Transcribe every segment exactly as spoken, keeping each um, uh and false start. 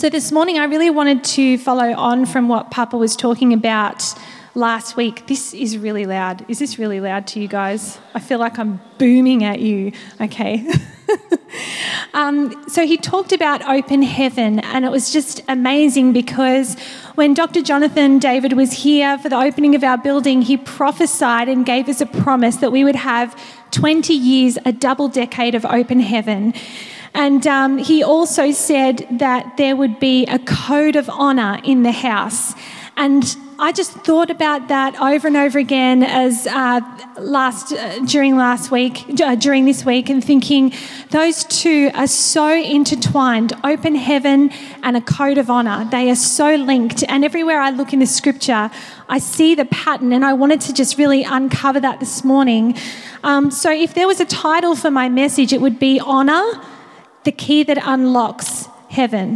So this morning I really wanted to follow on from what Papa was talking about last week. This is really loud. Is this really loud to you guys? I feel like I'm booming at you. Okay. um, so he talked about open heaven, and it was just amazing because when Doctor Jonathan David was here for the opening of our building, he prophesied and gave us a promise that we would have twenty years, a double decade of open heaven. And um, he also said that there would be a code of honour in the house. And I just thought about that over and over again as uh, last uh, during last week, uh, during this week, and thinking those two are so intertwined, open heaven and a code of honour. They are so linked. And everywhere I look in the scripture, I see the pattern, and I wanted to just really uncover that this morning. Um, so if there was a title for my message, it would be Honour, the Key That Unlocks Heaven.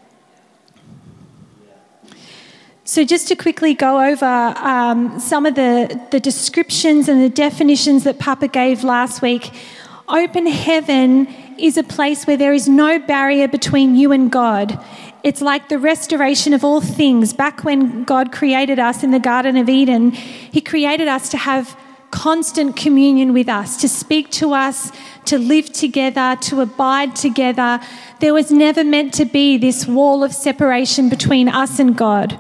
So just to quickly go over um, some of the, the descriptions and the definitions that Papa gave last week. Open heaven is a place where there is no barrier between you and God. It's like the restoration of all things. Back when God created us in the Garden of Eden, he created us to have constant communion with us, to speak to us, to live together, to abide together. There was never meant to be this wall of separation between us and God.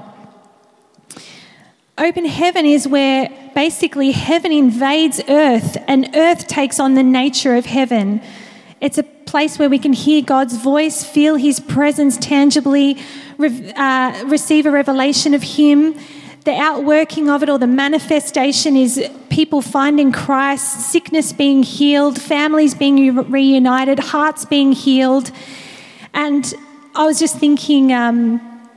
Open heaven is where basically heaven invades earth and earth takes on the nature of heaven. It's a place where we can hear God's voice, feel his presence tangibly, uh, receive a revelation of him. The outworking of it, or the manifestation, is people finding Christ, sickness being healed, families being reunited, hearts being healed. And I was just thinking um,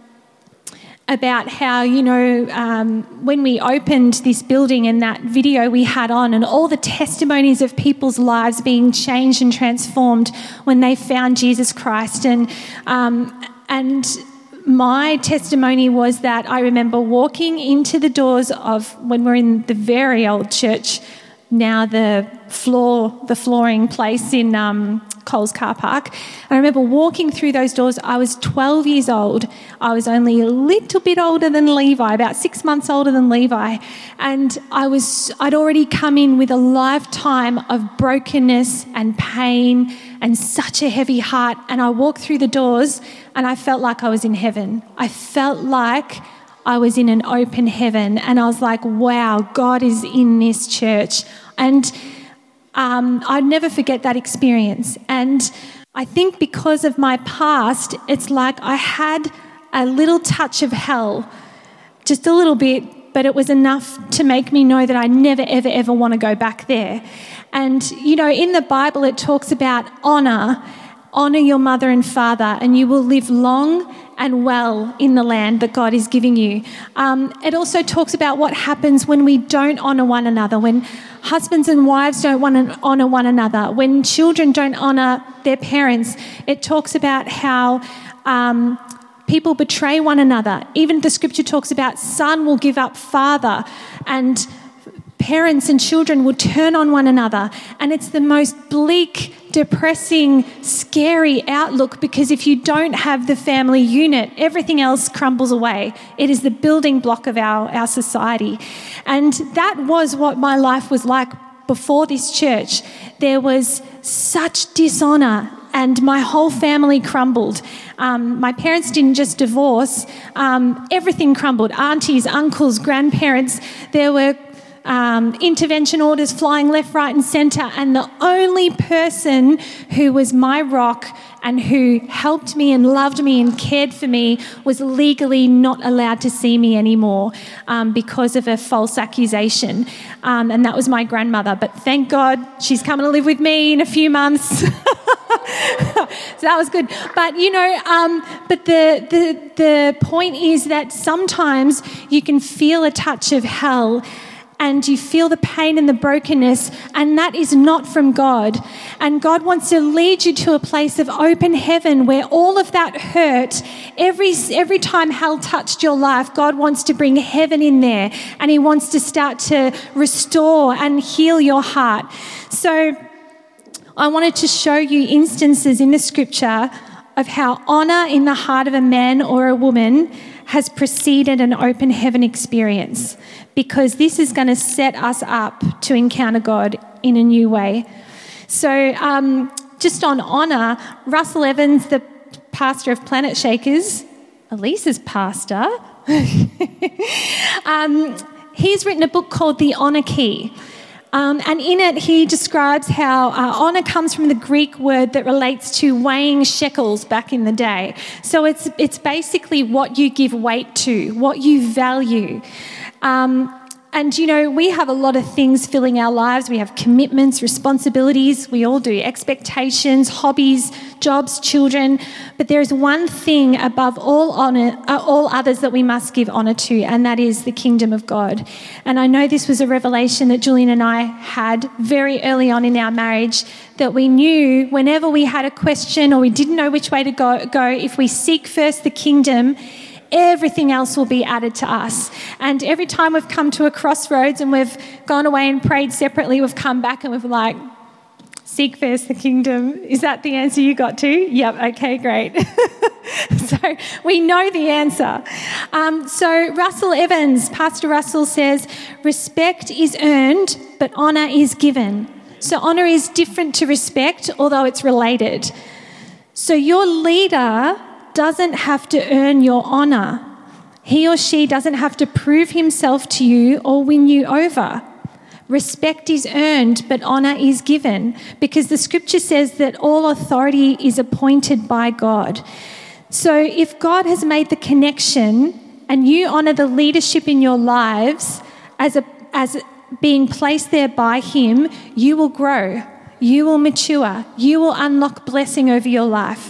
about how, you know, um, when we opened this building and that video we had on, and all the testimonies of people's lives being changed and transformed when they found Jesus Christ. And um, and my testimony was that I remember walking into the doors of, when we're in the very old church, now the floor, the flooring place in um, Coles Car Park. I remember walking through those doors. I was twelve years old. I was only a little bit older than Levi, about six months older than Levi. And I was, I'd already come in with a lifetime of brokenness and pain and such a heavy heart. And I walked through the doors and I felt like I was in heaven. I felt like I was in an open heaven, and I was like, wow, God is in this church. And um, I'd never forget that experience. And I think because of my past, it's like I had a little touch of hell, just a little bit, but it was enough to make me know that I never, ever, ever want to go back there. And, you know, in the Bible, it talks about honour. Honour your mother and father, and you will live long and well in the land that God is giving you. Um, it also talks about what happens when we don't honour one another, when husbands and wives don't want to honour one another, when children don't honour their parents. It talks about how um, people betray one another. Even the scripture talks about son will give up father, and parents and children will turn on one another. And it's the most bleak, depressing, scary outlook, because if you don't have the family unit, everything else crumbles away. It is the building block of our, our society. And that was what my life was like before this church. There was such dishonour, and my whole family crumbled. Um, my parents didn't just divorce, um, everything crumbled. Aunties, uncles, grandparents, there were Um, intervention orders flying left, right and centre, and the only person who was my rock and who helped me and loved me and cared for me was legally not allowed to see me anymore um, because of a false accusation. Um, and that was my grandmother. But thank God she's coming to live with me in a few months. So that was good. But, you know, um, but the, the, the point is that sometimes you can feel a touch of hell, and you feel the pain and the brokenness, and that is not from God. And God wants to lead you to a place of open heaven where all of that hurt, every every time hell touched your life, God wants to bring heaven in there, and he wants to start to restore and heal your heart. So I wanted to show you instances in the scripture of how honour in the heart of a man or a woman has preceded an open heaven experience, because this is going to set us up to encounter God in a new way. So um, just on honour, Russell Evans, the pastor of Planet Shakers, Elisa's pastor, um, he's written a book called The Honour Key. Um, and in it, he describes how uh, honour comes from the Greek word that relates to weighing shekels back in the day. So it's it's basically what you give weight to, what you value. Um, and, you know, we have a lot of things filling our lives. We have commitments, responsibilities. We all do. Expectations, hobbies, jobs, children. But there is one thing above all honour, uh, all others that we must give honour to, and that is the kingdom of God. And I know this was a revelation that Julian and I had very early on in our marriage, that we knew whenever we had a question or we didn't know which way to go, go if we seek first the kingdom, everything else will be added to us. And every time we've come to a crossroads and we've gone away and prayed separately, we've come back and we've like, seek first the kingdom. Is that the answer you got to? Yep, okay, great. So we know the answer. Um, so Russell Evans, Pastor Russell says, respect is earned, but honour is given. So honour is different to respect, although it's related. So your leader doesn't have to earn your honour. He or she doesn't have to prove himself to you or win you over. Respect is earned, but honour is given, because the scripture says that all authority is appointed by God. So if God has made the connection and you honour the leadership in your lives as a, as being placed there by him, you will grow, you will mature, you will unlock blessing over your life.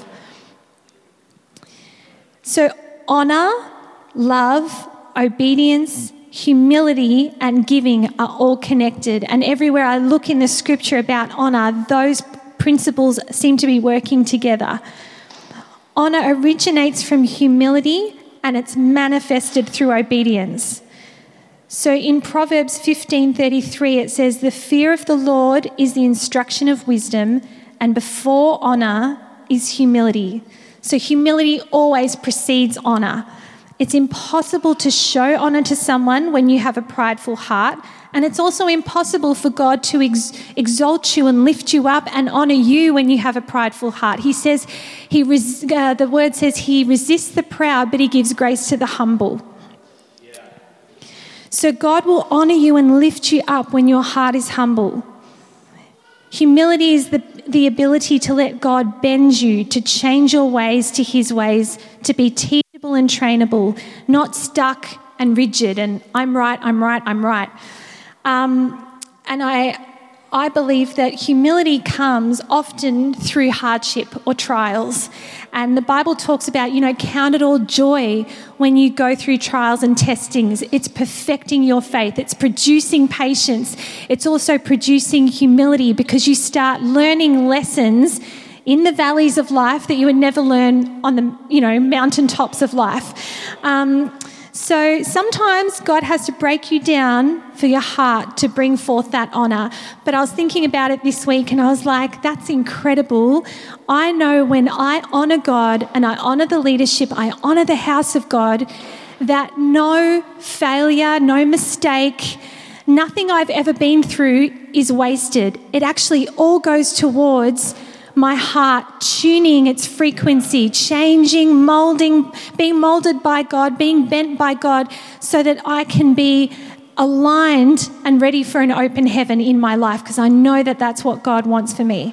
So honour, love, obedience, humility and giving are all connected. And everywhere I look in the scripture about honour, those principles seem to be working together. Honour originates from humility and it's manifested through obedience. So in Proverbs fifteen thirty-three, it says, the fear of the Lord is the instruction of wisdom, and before honour is humility. So humility always precedes honour. It's impossible to show honour to someone when you have a prideful heart, and it's also impossible for God to ex- exalt you and lift you up and honour you when you have a prideful heart. He says, he res- uh, the word says he resists the proud, but he gives grace to the humble. Yeah. So God will honour you and lift you up when your heart is humble. Humility is the, the ability to let God bend you, to change your ways to his ways, to be teachable and trainable, not stuck and rigid and I'm right, I'm right, I'm right. Um, and I, I believe that humility comes often through hardship or trials. And the Bible talks about, you know, count it all joy when you go through trials and testings. It's perfecting your faith. It's producing patience. It's also producing humility, because you start learning lessons in the valleys of life that you would never learn on the, you know, mountaintops of life. Um, So sometimes God has to break you down for your heart to bring forth that honour. But I was thinking about it this week and I was like, that's incredible. I know when I honour God and I honour the leadership, I honour the house of God, that no failure, no mistake, nothing I've ever been through is wasted. It actually all goes towards my heart tuning its frequency, changing, moulding, being moulded by God, being bent by God, so that I can be aligned and ready for an open heaven in my life, because I know that that's what God wants for me.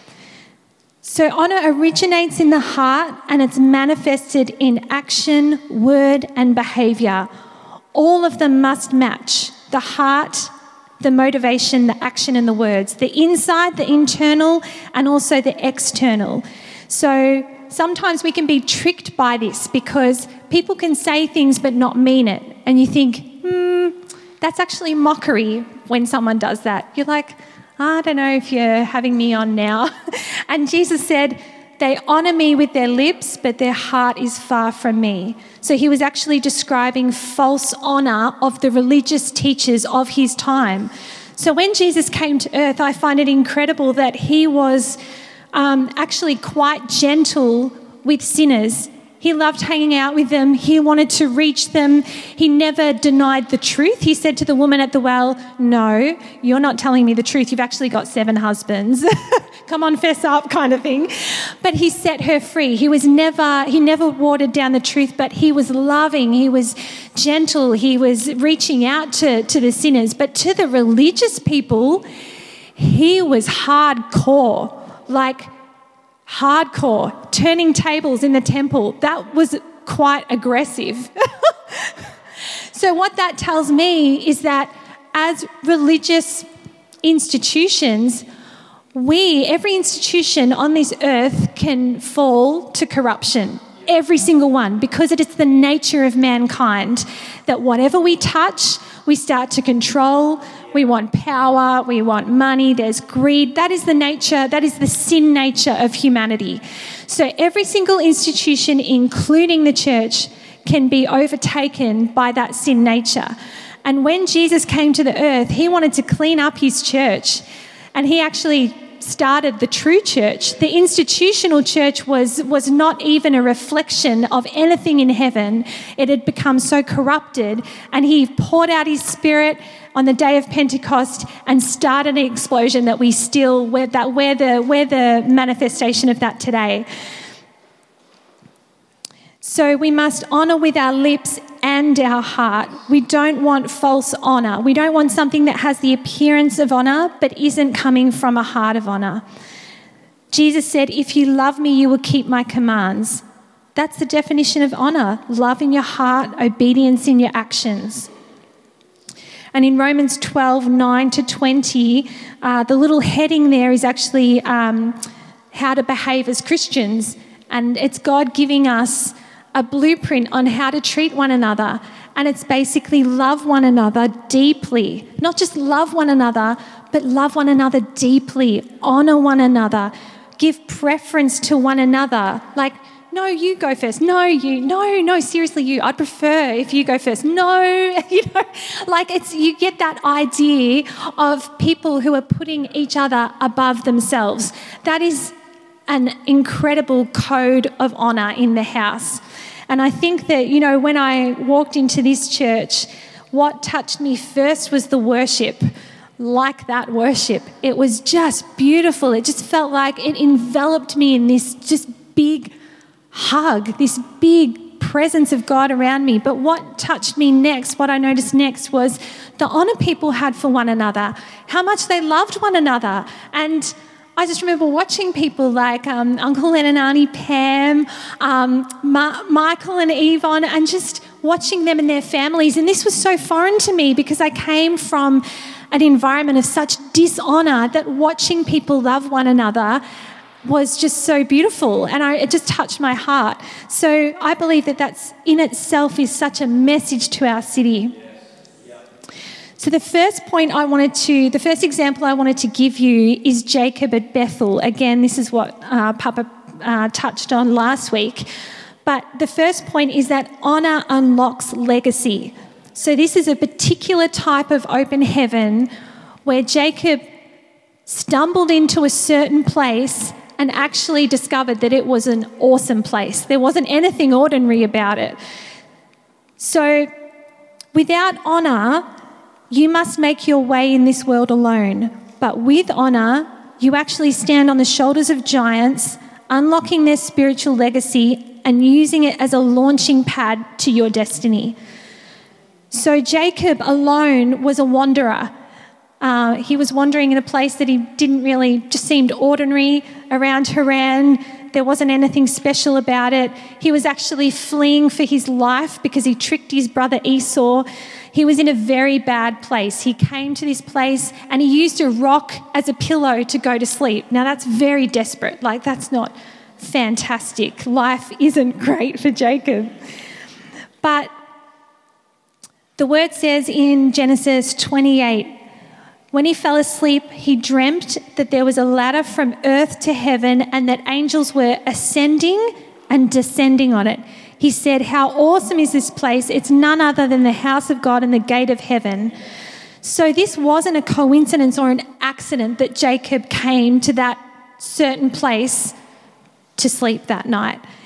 So honour originates in the heart and it's manifested in action, word and behaviour. All of them must match: the heart, the motivation, the action and the words, the inside, the internal, and also the external. So sometimes we can be tricked by this, because people can say things but not mean it. And you think, hmm, that's actually mockery when someone does that. You're like, I don't know if you're having me on now. And Jesus said, they honour me with their lips, but their heart is far from me. So he was actually describing false honour of the religious teachers of his time. So when Jesus came to earth, I find it incredible that he was um, actually quite gentle with sinners. He loved hanging out with them. He wanted to reach them. He never denied the truth. He said to the woman at the well, no, you're not telling me the truth. You've actually got seven husbands. Come on, fess up kind of thing. But he set her free. He was never, he never watered down the truth, but he was loving. He was gentle. He was reaching out to, to the sinners. But to the religious people, he was hardcore, like hardcore, turning tables in the temple. That was quite aggressive. So what that tells me is that as religious institutions, we, every institution on this earth can fall to corruption. Every single one, because it is the nature of mankind that whatever we touch, we start to control. We want power, we want money, there's greed. That is the nature, that is the sin nature of humanity. So every single institution, including the church, can be overtaken by that sin nature. And when Jesus came to the earth, he wanted to clean up his church, and he actually started the true church. The institutional church was, was not even a reflection of anything in heaven. It had become so corrupted, and he poured out his Spirit on the day of Pentecost and started an explosion that we still, we're, that we're, the, we're the manifestation of that today. So we must honour with our lips and our heart. We don't want false honour. We don't want something that has the appearance of honour but isn't coming from a heart of honour. Jesus said, if you love me, you will keep my commands. That's the definition of honour, love in your heart, obedience in your actions. And in Romans twelve, nine to twenty, uh, the little heading there is actually um, how to behave as Christians. And it's God giving us a blueprint on how to treat one another. And it's basically love one another deeply. Not just love one another, but love one another deeply. Honour one another. Give preference to one another. Like, no, you go first. No, you. No, no, seriously, you. I'd prefer if you go first. No, you know, like it's, you get that idea of people who are putting each other above themselves. That is an incredible code of honour in the house. And I think that, you know, when I walked into this church, what touched me first was the worship. Like that worship. It was just beautiful. It just felt like it enveloped me in this just big hug, this big presence of God around me. But what touched me next, what I noticed next, was the honour people had for one another, how much they loved one another. And I just remember watching people like um, Uncle Len and Auntie Pam, um, Ma- Michael and Yvonne, and just watching them and their families. And this was so foreign to me because I came from an environment of such dishonour that watching people love one another was just so beautiful, and I, it just touched my heart. So I believe that that's in itself is such a message to our city. So the first point I wanted to, the first example I wanted to give you is Jacob at Bethel. Again, this is what uh, Papa uh, touched on last week. But the first point is that honour unlocks legacy. So this is a particular type of open heaven where Jacob stumbled into a certain place and actually discovered that it was an awesome place. There wasn't anything ordinary about it. So without honour, you must make your way in this world alone. But with honour, you actually stand on the shoulders of giants, unlocking their spiritual legacy and using it as a launching pad to your destiny. So Jacob alone was a wanderer. Uh, he was wandering in a place that he didn't really, just seemed ordinary around Haran. There wasn't anything special about it. He was actually fleeing for his life because he tricked his brother Esau. He was in a very bad place. He came to this place and he used a rock as a pillow to go to sleep. Now that's very desperate. Like, that's not fantastic. Life isn't great for Jacob. But the word says in Genesis twenty-eight, when he fell asleep, he dreamt that there was a ladder from earth to heaven and that angels were ascending and descending on it. He said, how awesome is this place? It's none other than the house of God and the gate of heaven. So this wasn't a coincidence or an accident that Jacob came to that certain place to sleep that night.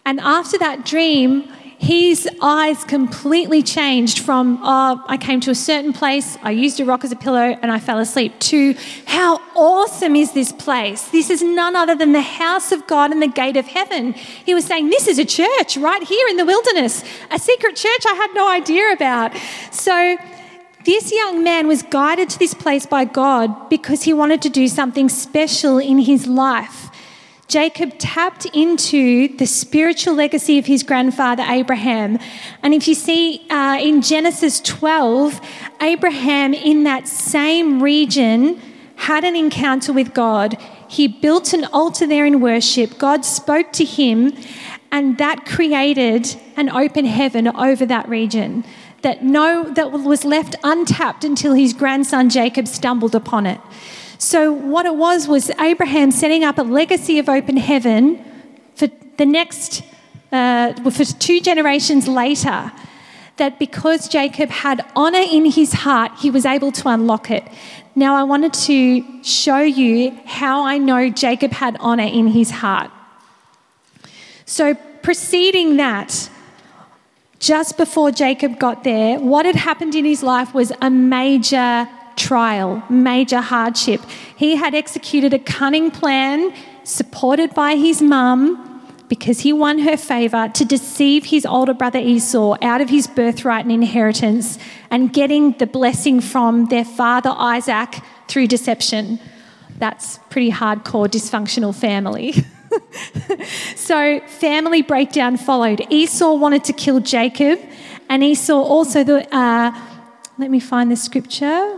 And after that dream, his eyes completely changed from, oh, I came to a certain place, I used a rock as a pillow and I fell asleep, to how awesome is this place? This is none other than the house of God and the gate of heaven. He was saying, this is a church right here in the wilderness, a secret church I had no idea about. So this young man was guided to this place by God because he wanted to do something special in his life. Jacob tapped into the spiritual legacy of his grandfather Abraham. And if you see uh, in Genesis twelve, Abraham in that same region had an encounter with God. He built an altar there in worship. God spoke to him, and that created an open heaven over that region that no that was left untapped until his grandson Jacob stumbled upon it. So what it was was Abraham setting up a legacy of open heaven for the next, uh, for two generations later, that because Jacob had honour in his heart, he was able to unlock it. Now I wanted to show you how I know Jacob had honour in his heart. So preceding that, just before Jacob got there, what had happened in his life was a major trial, major hardship. He had executed a cunning plan supported by his mum because he won her favour to deceive his older brother Esau out of his birthright and inheritance and getting the blessing from their father Isaac through deception. That's pretty hardcore dysfunctional family. So family breakdown followed. Esau wanted to kill Jacob, and Esau also, the, uh, let me find the scripture.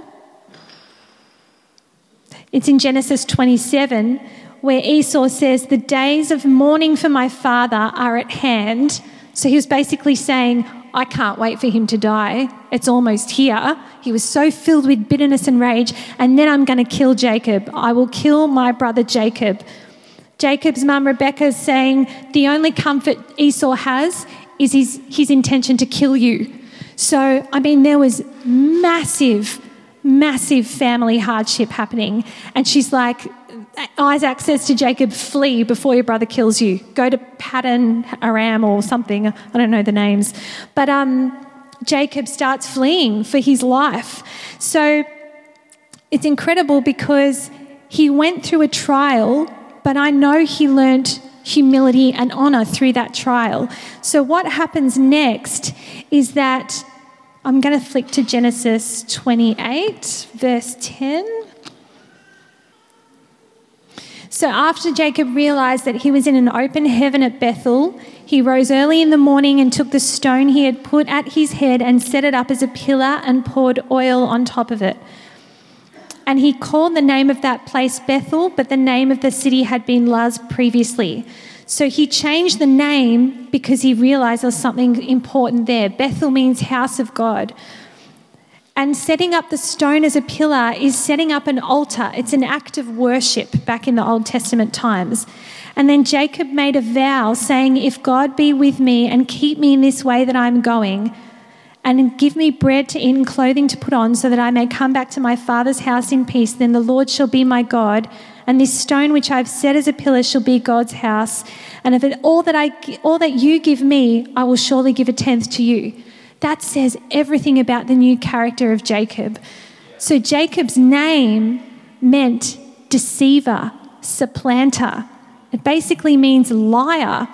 It's in Genesis twenty-seven, where Esau says, the days of mourning for my father are at hand. So he was basically saying, I can't wait for him to die. It's almost here. He was so filled with bitterness and rage. And then I'm going to kill Jacob. I will kill my brother Jacob. Jacob's mum Rebecca is saying, the only comfort Esau has is his, his intention to kill you. So, I mean, there was massive massive family hardship happening. And she's like, Isaac says to Jacob, flee before your brother kills you. Go to Paddan Aram or something. I don't know the names. But um, Jacob starts fleeing for his life. So it's incredible because he went through a trial, but I know he learnt humility and honour through that trial. So what happens next is that I'm going to flick to Genesis twenty-eight, verse ten. So after Jacob realised that he was in an open heaven at Bethel, he rose early in the morning and took the stone he had put at his head and set it up as a pillar and poured oil on top of it. And he called the name of that place Bethel, but the name of the city had been Luz previously. So he changed the name because he realised there was something important there. Bethel means house of God. And setting up the stone as a pillar is setting up an altar. It's an act of worship back in the Old Testament times. And then Jacob made a vow saying, if God be with me and keep me in this way that I'm going, and give me bread to eat and clothing to put on so that I may come back to my father's house in peace, then the Lord shall be my God, and this stone which I've set as a pillar shall be God's house. And if it, all that I, all that you give me, I will surely give a tenth to you. That says everything about the new character of Jacob. So Jacob's name meant deceiver, supplanter. It basically means liar.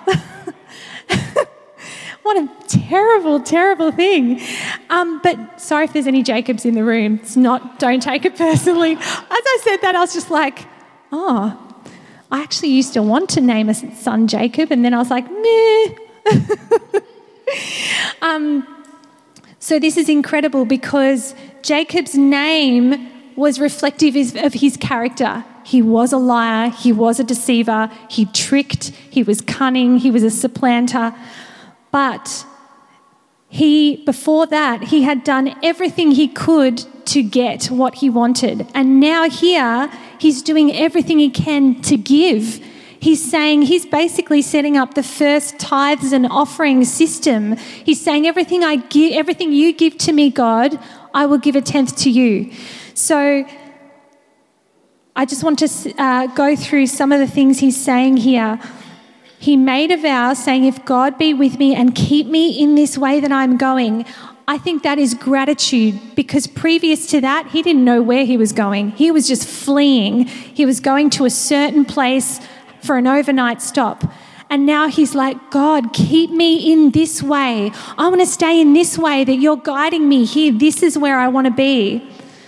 What a terrible, terrible thing. Um, but sorry if there's any Jacobs in the room. It's not, don't take it personally. As I said that, I was just like, oh, I actually used to want to name a son Jacob, and then I was like, meh. um, so this is incredible because Jacob's name was reflective of his character. He was a liar, he was a deceiver, he tricked, he was cunning, he was a supplanter. But he, before that, he had done everything he could to get what he wanted. And now here, he's doing everything he can to give. He's saying, he's basically setting up the first tithes and offering system. He's saying, everything I give, everything you give to me, God, I will give a tenth to you. So I just want to uh, go through some of the things he's saying here. He made a vow saying, if God be with me and keep me in this way that I'm going. I think that is gratitude, because previous to that, he didn't know where he was going. He was just fleeing. He was going to a certain place for an overnight stop. And now he's like, God, keep me in this way. I want to stay in this way that you're guiding me here. This is where I want to be.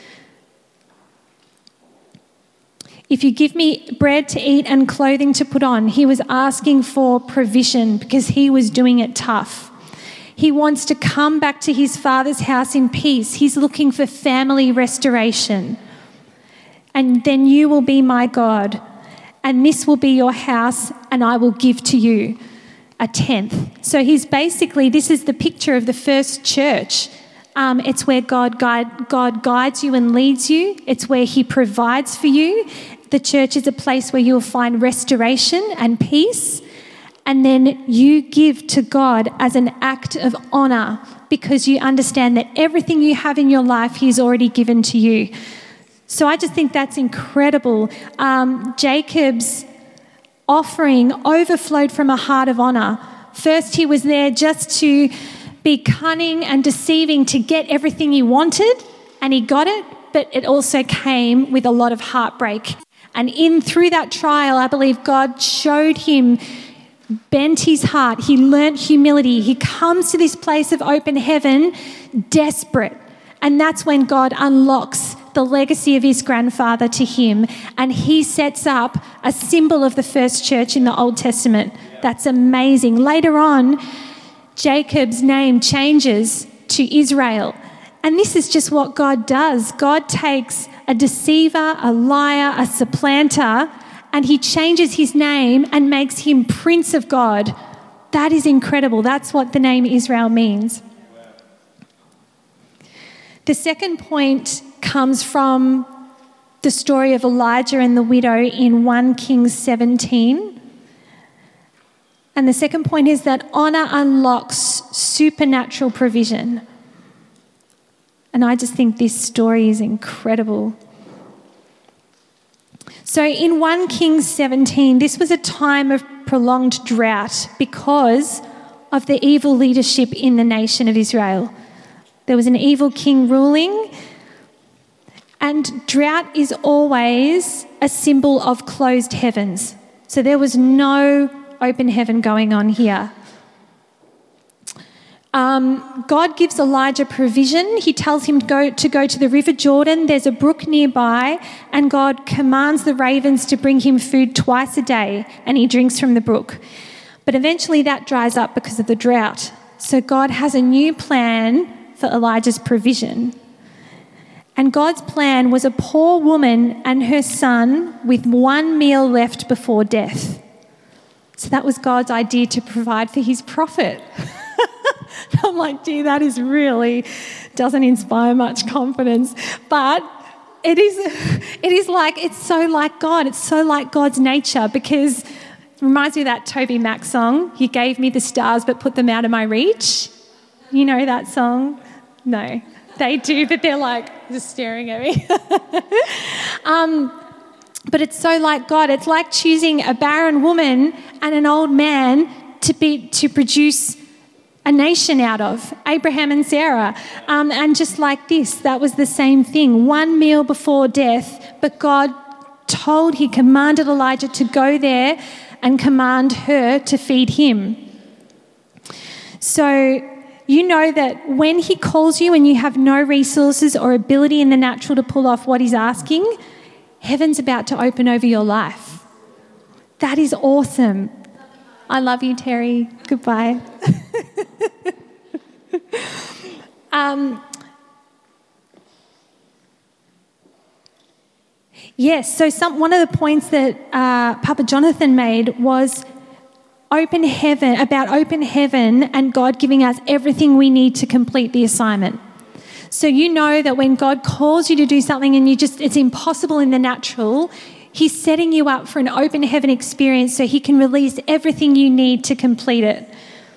If you give me bread to eat and clothing to put on, he was asking for provision because he was doing it tough. He wants to come back to his father's house in peace. He's looking for family restoration. And then you will be my God, and this will be your house, and I will give to you a tenth. So he's basically, this is the picture of the first church. Um, it's where God, guide, God guides you and leads you. It's where he provides for you. The church is a place where you'll find restoration and peace. And then you give to God as an act of honour because you understand that everything you have in your life, he's already given to you. So I just think that's incredible. Um, Jacob's offering overflowed from a heart of honour. First, he was there just to be cunning and deceiving to get everything he wanted, and he got it, but it also came with a lot of heartbreak. And in through that trial, I believe God showed him, bent his heart. He learnt humility. He comes to this place of open heaven desperate. And that's when God unlocks the legacy of his grandfather to him. And he sets up a symbol of the first church in the Old Testament. That's amazing. Later on, Jacob's name changes to Israel. And this is just what God does. God takes a deceiver, a liar, a supplanter, and he changes his name and makes him Prince of God. That is incredible. That's what the name Israel means. The second point comes from the story of Elijah and the widow in First Kings seventeen. And the second point is that honour unlocks supernatural provision. And I just think this story is incredible. So in First Kings seventeen, this was a time of prolonged drought because of the evil leadership in the nation of Israel. There was an evil king ruling, and drought is always a symbol of closed heavens. So there was no open heaven going on here. Um, God gives Elijah provision. He tells him to go, to go to the River Jordan. There's a brook nearby, and God commands the ravens to bring him food twice a day, and he drinks from the brook. But eventually that dries up because of the drought. So God has a new plan for Elijah's provision. And God's plan was a poor woman and her son with one meal left before death. So that was God's idea to provide for his prophet. I'm like, gee, that is really doesn't inspire much confidence. But it is, it is like, it's so like God. It's so like God's nature, because it reminds me of that Toby Mac song, "You gave me the stars but put them out of my reach." You know that song? No, they do, but they're like just staring at me. um, but it's so like God. It's like choosing a barren woman and an old man to be to produce a nation out of, Abraham and Sarah. Um, and just like this, that was the same thing. One meal before death, but God told, he commanded Elijah to go there and command her to feed him. So you know that when he calls you and you have no resources or ability in the natural to pull off what he's asking, heaven's about to open over your life. That is awesome. I love you, Terry. Goodbye. um, yes, so some, one of the points that uh, Papa Jonathan made was open heaven, about open heaven and God giving us everything we need to complete the assignment. So you know that when God calls you to do something and you just it's impossible in the natural, he's setting you up for an open heaven experience so he can release everything you need to complete it.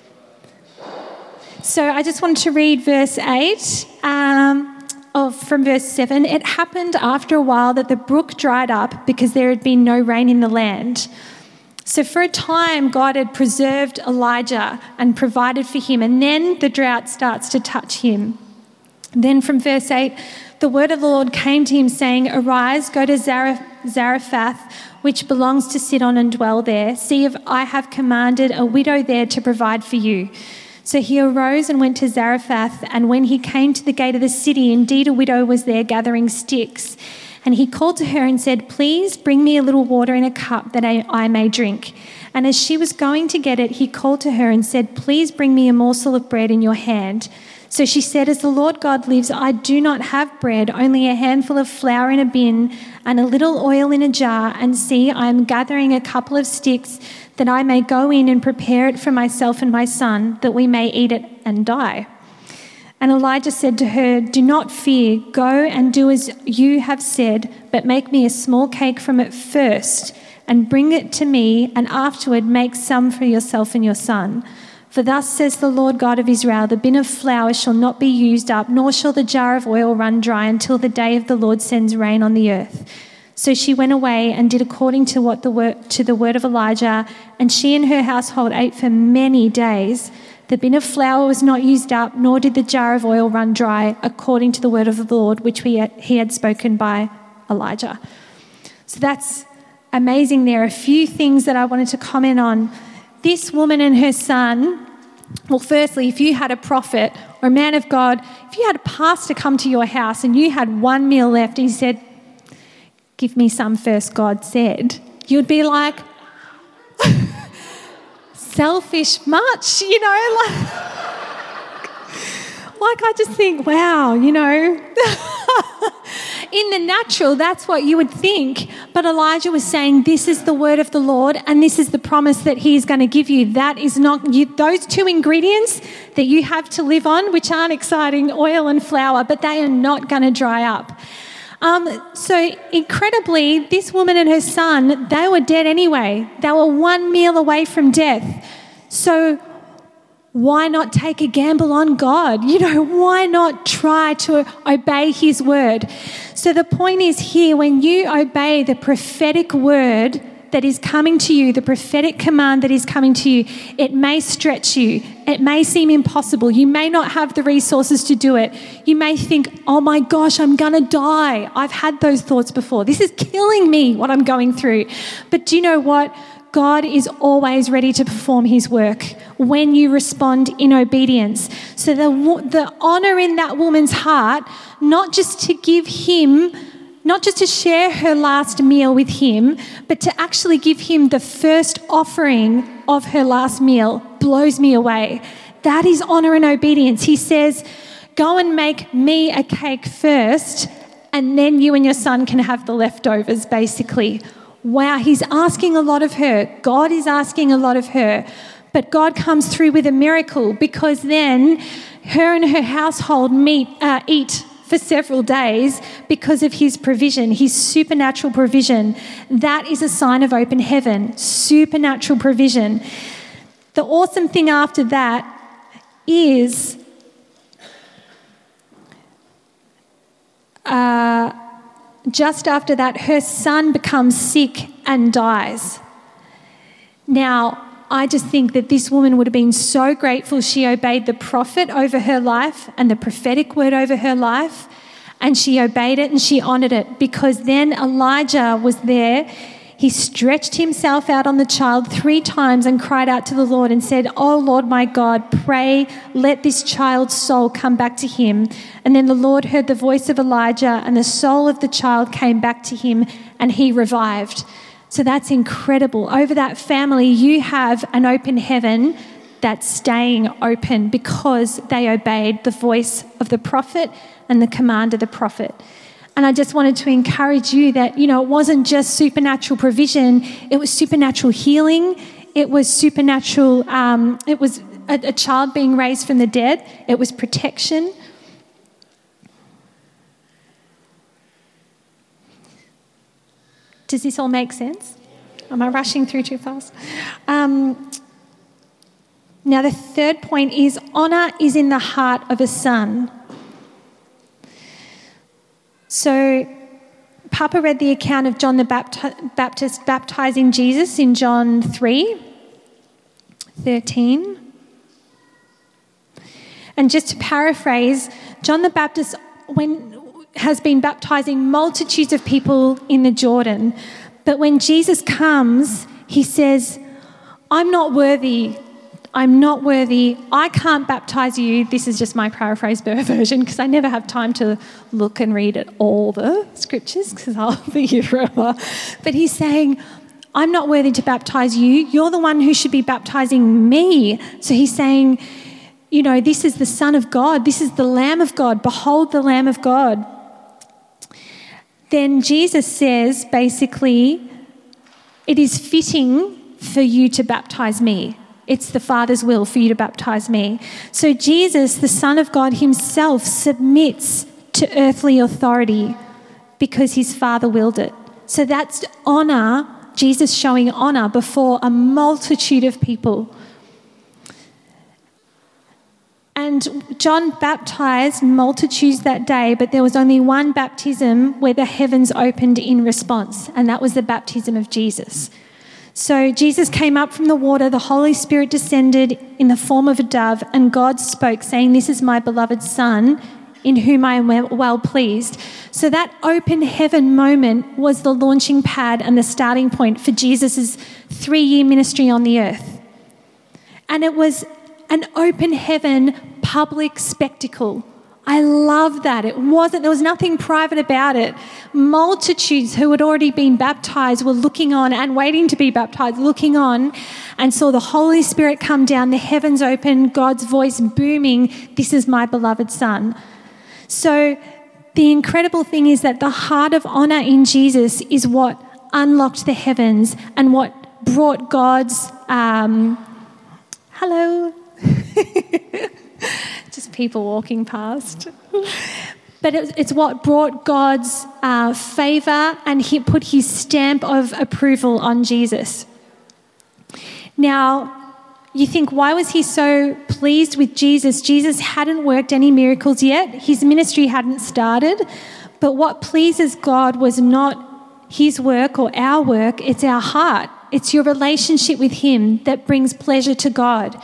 So I just wanted to read verse eight um, of from verse seven. It happened after a while that the brook dried up because there had been no rain in the land. So for a time, God had preserved Elijah and provided for him, and then the drought starts to touch him. Then from verse eight, the word of the Lord came to him saying, "Arise, go to Zarephath, which belongs to Sidon, and dwell there. See if I have commanded a widow there to provide for you." So he arose and went to Zarephath, and when he came to the gate of the city, indeed a widow was there gathering sticks. And he called to her and said, "Please bring me a little water in a cup that I, I may drink." And as she was going to get it, he called to her and said, "Please bring me a morsel of bread in your hand." So she said, "As the Lord God lives, I do not have bread, only a handful of flour in a bin and a little oil in a jar. And see, I am gathering a couple of sticks that I may go in and prepare it for myself and my son, that we may eat it and die." And Elijah said to her, "Do not fear. Go and do as you have said, but make me a small cake from it first and bring it to me, and afterward make some for yourself and your son. For thus says the Lord God of Israel, the bin of flour shall not be used up, nor shall the jar of oil run dry until the day of the Lord sends rain on the earth." So she went away and did according to what the word, to the word of Elijah, and she and her household ate for many days. The bin of flour was not used up, nor did the jar of oil run dry, according to the word of the Lord, which we had, he had spoken by Elijah. So that's amazing. There are a few things that I wanted to comment on. This woman and her son, well, firstly, if you had a prophet or a man of God, if you had a pastor come to your house and you had one meal left and he said, "Give me some first," God said, you'd be like, selfish much, you know, like, like I just think, wow, you know, in the natural, that's what you would think. But Elijah was saying, this is the word of the Lord and this is the promise that he's going to give you. That is not, you, those two ingredients that you have to live on, which aren't exciting, oil and flour, but they are not going to dry up. Um, so incredibly, this woman and her son, they were dead anyway. They were one meal away from death. So why not take a gamble on God? You know, why not try to obey his word? So the point is here, when you obey the prophetic word that is coming to you, the prophetic command that is coming to you, it may stretch you. It may seem impossible. You may not have the resources to do it. You may think, oh my gosh, I'm going to die. I've had those thoughts before. This is killing me, what I'm going through. But do you know what? God is always ready to perform his work when you respond in obedience. So the, the honour in that woman's heart, not just to give him, not just to share her last meal with him, but to actually give him the first offering of her last meal, blows me away. That is honour and obedience. He says, go and make me a cake first, and then you and your son can have the leftovers, basically. Wow, he's asking a lot of her. God is asking a lot of her. But God comes through with a miracle, because then her and her household meet, uh, eat for several days because of his provision, his supernatural provision. That is a sign of open heaven, supernatural provision. The awesome thing after that is uh, just after that, her son becomes sick and dies. Now, I just think that this woman would have been so grateful she obeyed the prophet over her life and the prophetic word over her life, and she obeyed it and she honoured it, because then Elijah was there. He stretched himself out on the child three times and cried out to the Lord and said, "Oh Lord my God, pray, let this child's soul come back to him." And then the Lord heard the voice of Elijah, and the soul of the child came back to him, and he revived. So that's incredible. Over that family, you have an open heaven that's staying open because they obeyed the voice of the prophet and the command of the prophet. And I just wanted to encourage you that, you know, it wasn't just supernatural provision, it was supernatural healing, it was supernatural, um, it was a, a child being raised from the dead, it was protection. Does this all make sense? Am I rushing through too fast? Um, now, the third point is honour is in the heart of a son. So Papa read the account of John the Bapti- Baptist baptizing Jesus in John three thirteen. And just to paraphrase, John the Baptist when, has been baptizing multitudes of people in the Jordan. But when Jesus comes, he says, I'm not worthy. I'm not worthy. I can't baptize you. This is just my paraphrase version because I never have time to look and read at all the scriptures because I'll be here forever. But he's saying, I'm not worthy to baptize you. You're the one who should be baptizing me. So he's saying, you know, this is the Son of God. This is the Lamb of God. Behold the Lamb of God. Then Jesus says, basically, it is fitting for you to baptize me. It's the Father's will for you to baptize me. So Jesus, the Son of God himself, submits to earthly authority because his Father willed it. So that's honour, Jesus showing honour before a multitude of people. And John baptized multitudes that day, but there was only one baptism where the heavens opened in response, and that was the baptism of Jesus. So Jesus came up from the water, the Holy Spirit descended in the form of a dove, and God spoke, saying, this is my beloved Son, in whom I am well pleased. So that open heaven moment was the launching pad and the starting point for Jesus' three-year ministry on the earth. And it was an open heaven public spectacle. I love that. It wasn't, there was nothing private about it. Multitudes who had already been baptized were looking on and waiting to be baptized, looking on and saw the Holy Spirit come down, the heavens open, God's voice booming, this is my beloved Son. So the incredible thing is that the heart of honour in Jesus is what unlocked the heavens and what brought God's, um, hello, just people walking past. But it, it's what brought God's uh, favour and he put his stamp of approval on Jesus. Now, you think, why was he so pleased with Jesus? Jesus hadn't worked any miracles yet. His ministry hadn't started. But what pleases God was not his work or our work, it's our heart. It's your relationship with him that brings pleasure to God.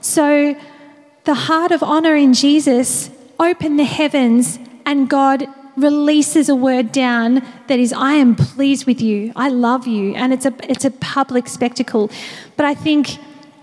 So the heart of honour in Jesus opened the heavens and God releases a word down that is, I am pleased with you. I love you. And it's a it's a public spectacle. But I think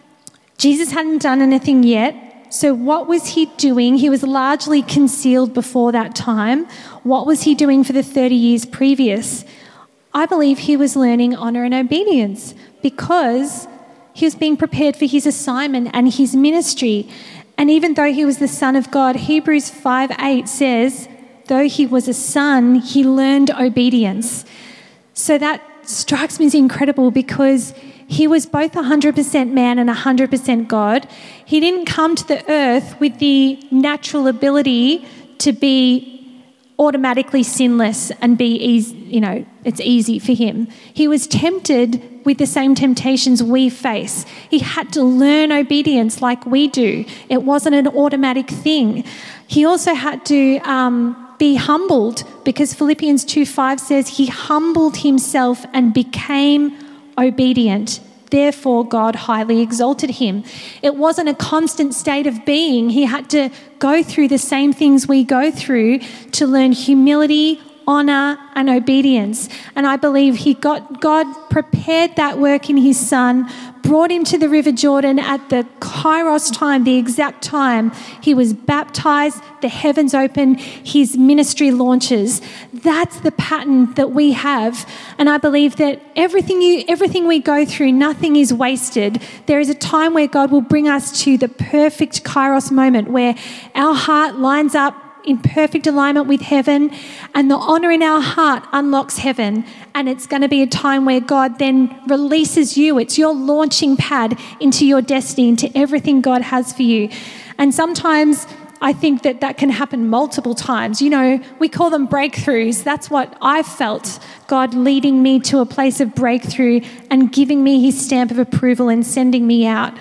Jesus hadn't done anything yet. So what was he doing? He was largely concealed before that time. What was he doing for the thirty years previous? I believe he was learning honour and obedience because he was being prepared for his assignment and his ministry. And even though he was the Son of God, Hebrews five eight says, though he was a son, he learned obedience. So that strikes me as incredible because he was both one hundred percent man and one hundred percent God. He didn't come to the earth with the natural ability to be automatically sinless and be easy, you know, it's easy for him. He was tempted with the same temptations we face. He had to learn obedience like we do. It wasn't an automatic thing. He also had to um, be humbled because Philippians two five says he humbled himself and became obedient. Therefore, God highly exalted him. It wasn't a constant state of being. He had to go through the same things we go through to learn humility, honour and obedience. And I believe he got God prepared that work in his Son, brought him to the River Jordan at the Kairos time, the exact time. He was baptised, the heavens open, his ministry launches. That's the pattern that we have. And I believe that everything you, everything we go through, nothing is wasted. There is a time where God will bring us to the perfect Kairos moment where our heart lines up in perfect alignment with heaven and the honour in our heart unlocks heaven, and it's going to be a time where God then releases you. It's your launching pad into your destiny, into everything God has for you. And sometimes I think that that can happen multiple times. You know, we call them breakthroughs. That's what I felt, God leading me to a place of breakthrough and giving me his stamp of approval and sending me out.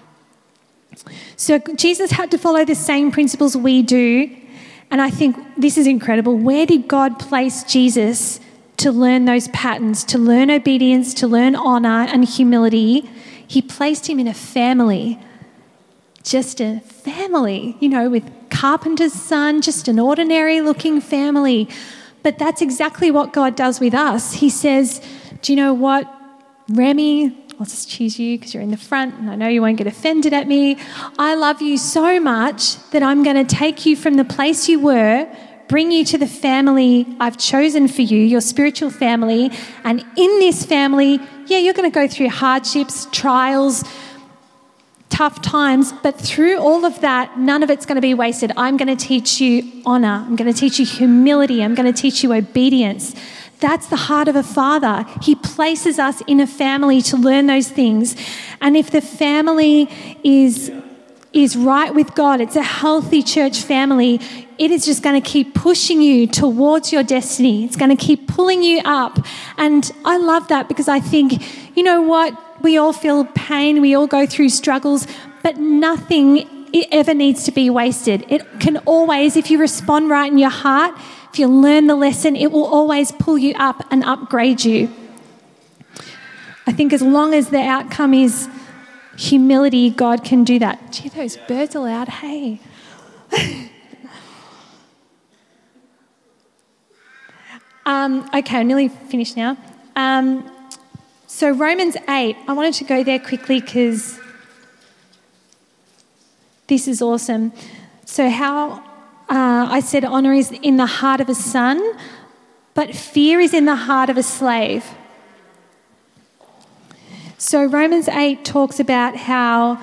So Jesus had to follow the same principles we do. And I think this is incredible. Where did God place Jesus to learn those patterns, to learn obedience, to learn honour and humility, he placed him in a family. Just a family, you know, with carpenter's son, just an ordinary looking family. But that's exactly what God does with us. He says, do you know what, Remy, I'll just choose you because you're in the front and I know you won't get offended at me. I love you so much that I'm going to take you from the place you were, bring you to the family I've chosen for you, your spiritual family. And in this family, yeah, you're going to go through hardships, trials, tough times, but through all of that, none of it's going to be wasted. I'm going to teach you honour. I'm going to teach you humility. I'm going to teach you obedience. That's the heart of a father. He places us in a family to learn those things. And if the family is, is right with God, it's a healthy church family, it is just going to keep pushing you towards your destiny. It's going to keep pulling you up. And I love that because I think, you know what? We all feel pain, we all go through struggles, but nothing ever needs to be wasted. It can always, if you respond right in your heart, if you learn the lesson, it will always pull you up and upgrade you. I think as long as the outcome is humility, God can do that. Gee, those birds are loud, hey. um, okay, I'm nearly finished now. Um, So Romans eight, I wanted to go there quickly because this is awesome. So how uh, I said honour is in the heart of a son, but fear is in the heart of a slave. So Romans eight talks about how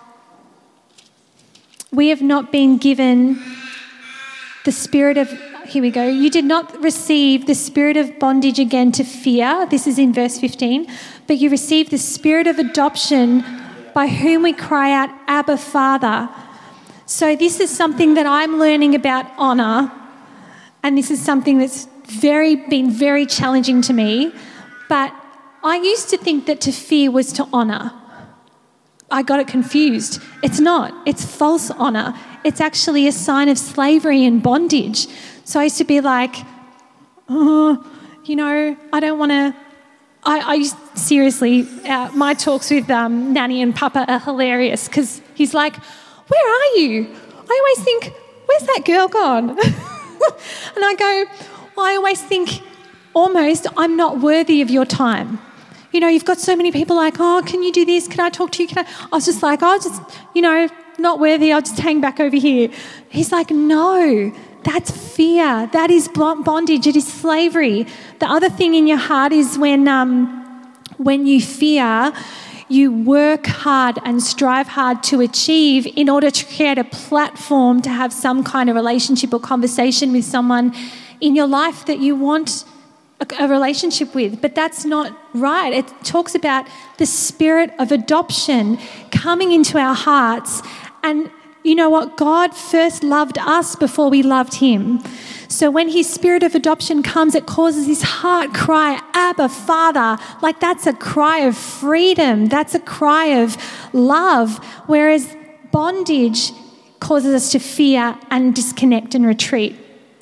we have not been given the spirit of, here we go, you did not receive the spirit of bondage again to fear. This is in verse fifteen. But you received the spirit of adoption by whom we cry out, Abba, Father. So this is something that I'm learning about honour, and this is something that's very been very challenging to me. But I used to think that to fear was to honour. I got it confused. It's not. It's false honour. It's actually a sign of slavery and bondage. So I used to be like, oh, you know, I don't want to... I, I used, seriously, uh, my talks with um, Nanny and Papa are hilarious because he's like, where are you? I always think, where's that girl gone? And I go, well, I always think almost I'm not worthy of your time. You know, you've got so many people like, oh, can you do this? Can I talk to you? Can I? I was just like, oh, just, you know, not worthy. I'll just hang back over here. He's like, no, that's fear. That is bondage. It is slavery. The other thing in your heart is when, um, when you fear, you work hard and strive hard to achieve in order to create a platform to have some kind of relationship or conversation with someone in your life that you want a, a relationship with. But that's not right. It talks about the spirit of adoption coming into our hearts. And you know what? God first loved us before we loved him. So when his spirit of adoption comes, it causes this heart cry, Abba, Father. Like that's a cry of freedom. That's a cry of love. Whereas bondage causes us to fear and disconnect and retreat.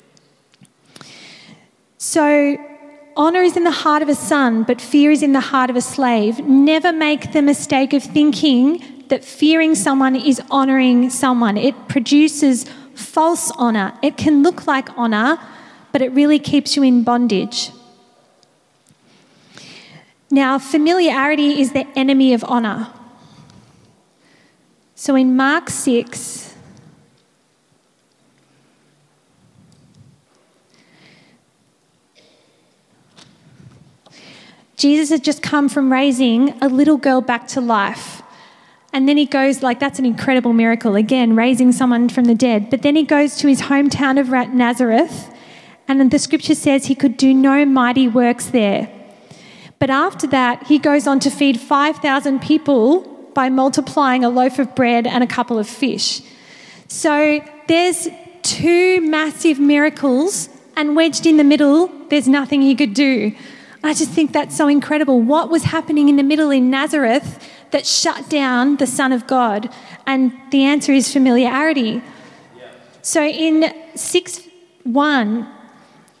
So honour is in the heart of a son, but fear is in the heart of a slave. Never make the mistake of thinking that fearing someone is honouring someone. It produces false honour. It can look like honour, but it really keeps you in bondage. Now, familiarity is the enemy of honour. So in Mark six, Jesus had just come from raising a little girl back to life. And then he goes, like, that's an incredible miracle, again, raising someone from the dead. But then he goes to his hometown of Nazareth, and the scripture says he could do no mighty works there. But after that, he goes on to feed five thousand people by multiplying a loaf of bread and a couple of fish. So there's two massive miracles, and wedged in the middle, there's nothing he could do. I just think that's so incredible. What was happening in the middle in Nazareth that shut down the Son of God? And the answer is familiarity. Yeah. So in six one,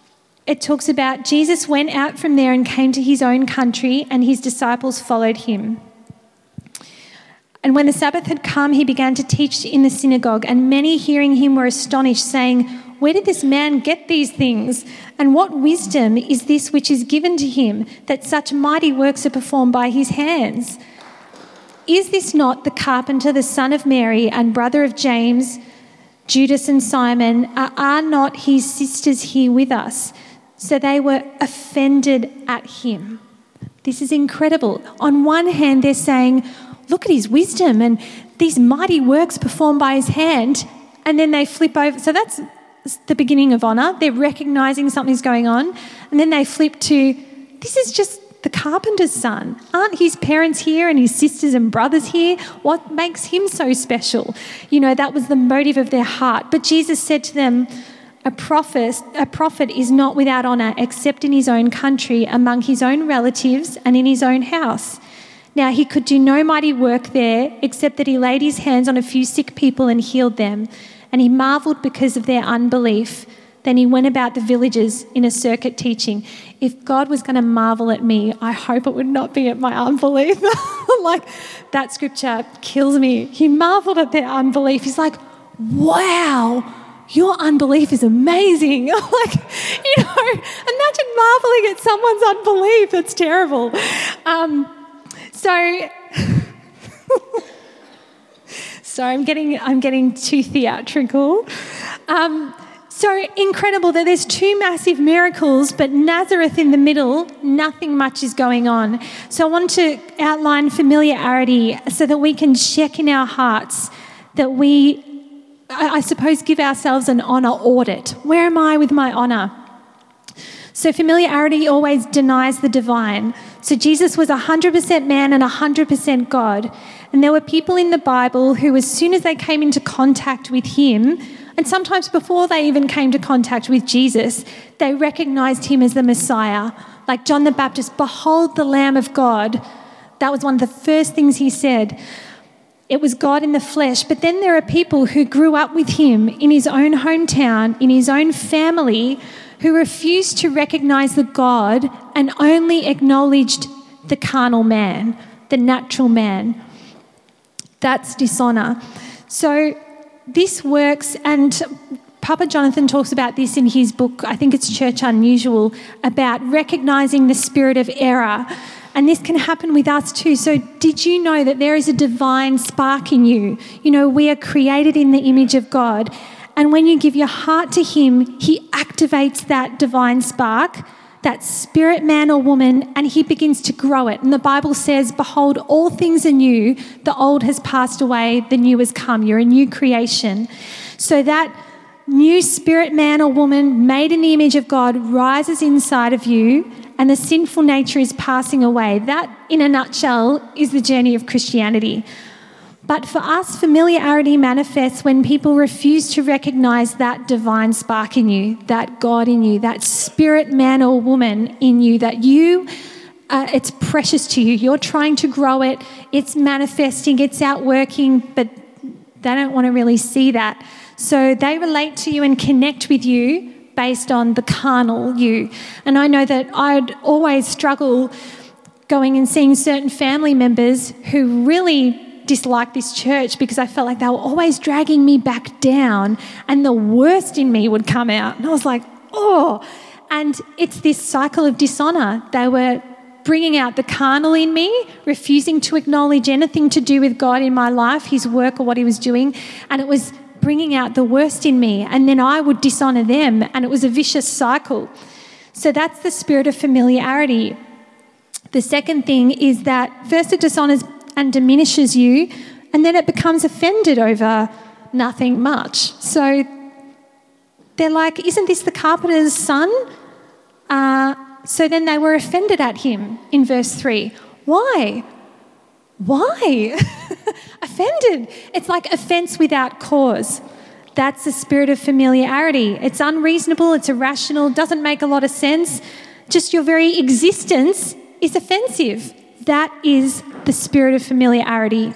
it talks about Jesus went out from there and came to his own country, and his disciples followed him. And when the Sabbath had come, he began to teach in the synagogue, and many hearing him were astonished, saying, "Where did this man get these things? And what wisdom is this which is given to him, that such mighty works are performed by his hands? Is this not the carpenter, the son of Mary, and brother of James, Judas and Simon? Are, are not his sisters here with us?" So they were offended at him. This is incredible. On one hand, they're saying, look at his wisdom and these mighty works performed by his hand. And then they flip over. So that's the beginning of honour. They're recognising something's going on. And then they flip to, this is just the carpenter's son. Aren't his parents here and his sisters and brothers here? What makes him so special? You know, that was the motive of their heart. But Jesus said to them, a prophet, a prophet is not without honour except in his own country, among his own relatives and in his own house. Now he could do no mighty work there except that he laid his hands on a few sick people and healed them. And he marvelled because of their unbelief. Then he went about the villages in a circuit teaching. If God was going to marvel at me, I hope it would not be at my unbelief. Like, that scripture kills me. He marvelled at their unbelief. He's like, wow, your unbelief is amazing. Like, you know, imagine marvelling at someone's unbelief. That's terrible. Um, so... Sorry, I'm getting I'm getting too theatrical. Um, so incredible that there's two massive miracles, but Nazareth in the middle, nothing much is going on. So I want to outline familiarity so that we can check in our hearts that we, I, I suppose, give ourselves an honour audit. Where am I with my honour? So familiarity always denies the divine. So Jesus was one hundred percent man and one hundred percent God. And there were people in the Bible who, as soon as they came into contact with him, and sometimes before they even came to contact with Jesus, they recognised him as the Messiah. Like John the Baptist, behold the Lamb of God. That was one of the first things he said. It was God in the flesh. But then there are people who grew up with him in his own hometown, in his own family, who refused to recognise the God and only acknowledged the carnal man, the natural man. That's dishonour. So this works, and Papa Jonathan talks about this in his book, I think it's Church Unusual, about recognising the spirit of error. And this can happen with us too. So did you know that there is a divine spark in you? You know, we are created in the image of God. And when you give your heart to him, he activates that divine spark, that spirit man or woman, and he begins to grow it. And the Bible says, behold, all things are new. The old has passed away, the new has come. You're a new creation. So that new spirit man or woman made in the image of God rises inside of you, and the sinful nature is passing away. That, in a nutshell, is the journey of Christianity. But for us, familiarity manifests when people refuse to recognise that divine spark in you, that God in you, that spirit man or woman in you, that you, uh, it's precious to you. You're trying to grow it. It's manifesting. It's outworking, but they don't want to really see that. So they relate to you and connect with you based on the carnal you. And I know that I'd always struggle going and seeing certain family members who really dislike this church because I felt like they were always dragging me back down and the worst in me would come out. And I was like, oh. And it's this cycle of dishonour. They were bringing out the carnal in me, refusing to acknowledge anything to do with God in my life, his work or what he was doing. And it was bringing out the worst in me. And then I would dishonour them. And it was a vicious cycle. So that's the spirit of familiarity. The second thing is that first it dishonours and diminishes you, and then it becomes offended over nothing much. So they're like, isn't this the carpenter's son? Uh, so then they were offended at him in verse three. Why? Why? Offended. It's like offence without cause. That's the spirit of familiarity. It's unreasonable, it's irrational, doesn't make a lot of sense. Just your very existence is offensive. That is the spirit of familiarity.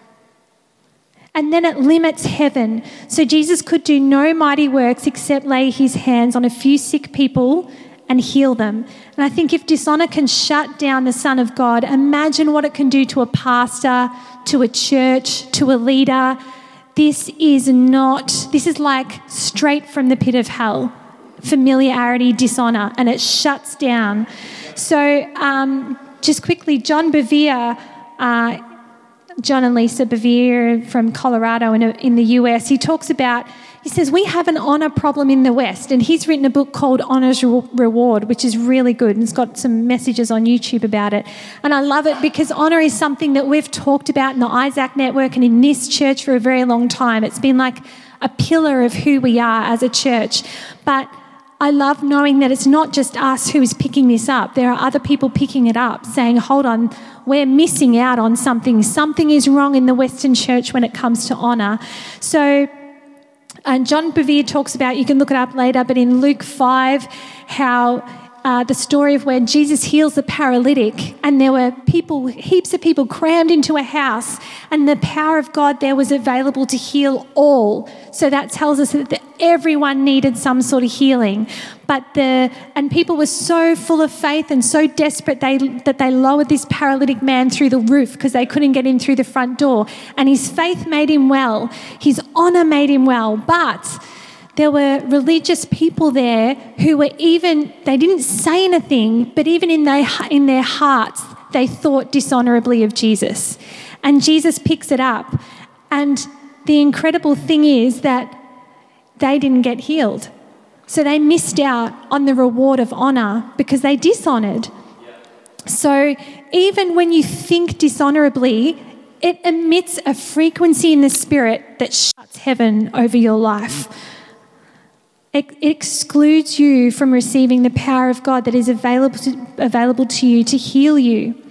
And then it limits heaven. So Jesus could do no mighty works except lay his hands on a few sick people and heal them. And I think if dishonor can shut down the Son of God, imagine what it can do to a pastor, to a church, to a leader. This is not, this is like straight from the pit of hell. Familiarity, dishonor, and it shuts down. So um, just quickly, John Bevere, uh, John and Lisa Bevere from Colorado in, in the U S, he talks about, he says, we have an honour problem in the West, and he's written a book called Honour's Reward, which is really good, and it's got some messages on YouTube about it. And I love it because honour is something that we've talked about in the Isaac Network and in this church for a very long time. It's been like a pillar of who we are as a church. But I love knowing that it's not just us who is picking this up. There are other people picking it up, saying, hold on, we're missing out on something. Something is wrong in the Western church when it comes to honour. So, and John Bevere talks about, you can look it up later, but in Luke five, how uh, the story of where Jesus heals the paralytic, and there were people, heaps of people crammed into a house, and the power of God there was available to heal all. So that tells us that everyone needed some sort of healing. But the and people were so full of faith and so desperate they that they lowered this paralytic man through the roof because they couldn't get him through the front door. And his faith made him well. His honour made him well. But there were religious people there who were even, they didn't say anything, but even in their, in their hearts, they thought dishonourably of Jesus. And Jesus picks it up. And the incredible thing is that they didn't get healed. So they missed out on the reward of honour because they dishonoured. So even when you think dishonourably, it emits a frequency in the spirit that shuts heaven over your life. It excludes you from receiving the power of God that is available to, available to you to heal you.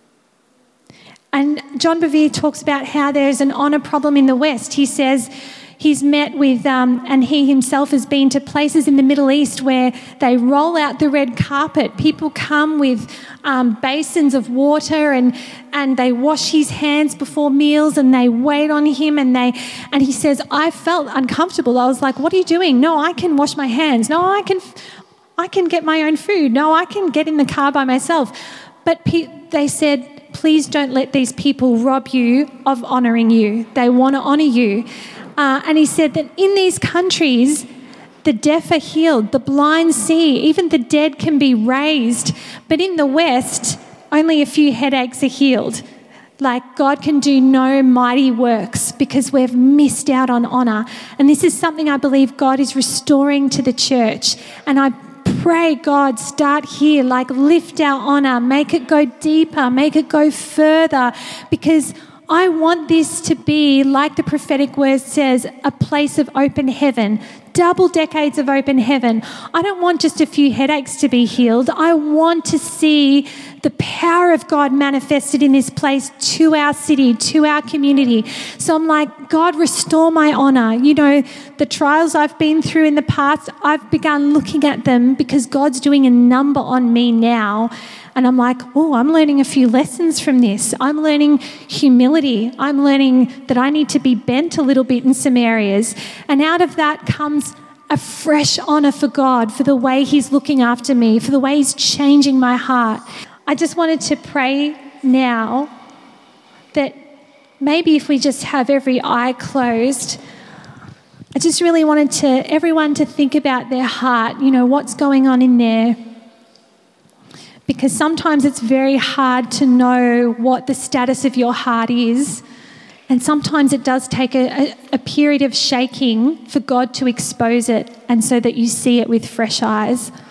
And John Bevere talks about how there's an honour problem in the West. He says he's met with, um, and he himself has been to places in the Middle East where they roll out the red carpet. People come with um, basins of water and and they wash his hands before meals and they wait on him and they and he says, I felt uncomfortable. I was like, what are you doing? No, I can wash my hands. No, I can, I can get my own food. No, I can get in the car by myself. But pe- they said, please don't let these people rob you of honouring you. They want to honour you. Uh, and he said that in these countries, the deaf are healed, the blind see, even the dead can be raised. But in the West, only a few headaches are healed. Like God can do no mighty works because we've missed out on honour. And this is something I believe God is restoring to the church. And I pray, God, start here, like lift our honour, make it go deeper, make it go further, because I want this to be, like the prophetic word says, a place of open heaven, double decades of open heaven. I don't want just a few headaches to be healed. I want to see the power of God manifested in this place to our city, to our community. So I'm like, God, restore my honour. You know, the trials I've been through in the past, I've begun looking at them because God's doing a number on me now. And I'm like, oh, I'm learning a few lessons from this. I'm learning humility. I'm learning that I need to be bent a little bit in some areas. And out of that comes a fresh honour for God, for the way he's looking after me, for the way he's changing my heart. I just wanted to pray now that maybe if we just have every eye closed, I just really wanted to everyone to think about their heart, you know, what's going on in there. Because sometimes it's very hard to know what the status of your heart is. And sometimes it does take a, a, a period of shaking for God to expose it and so that you see it with fresh eyes.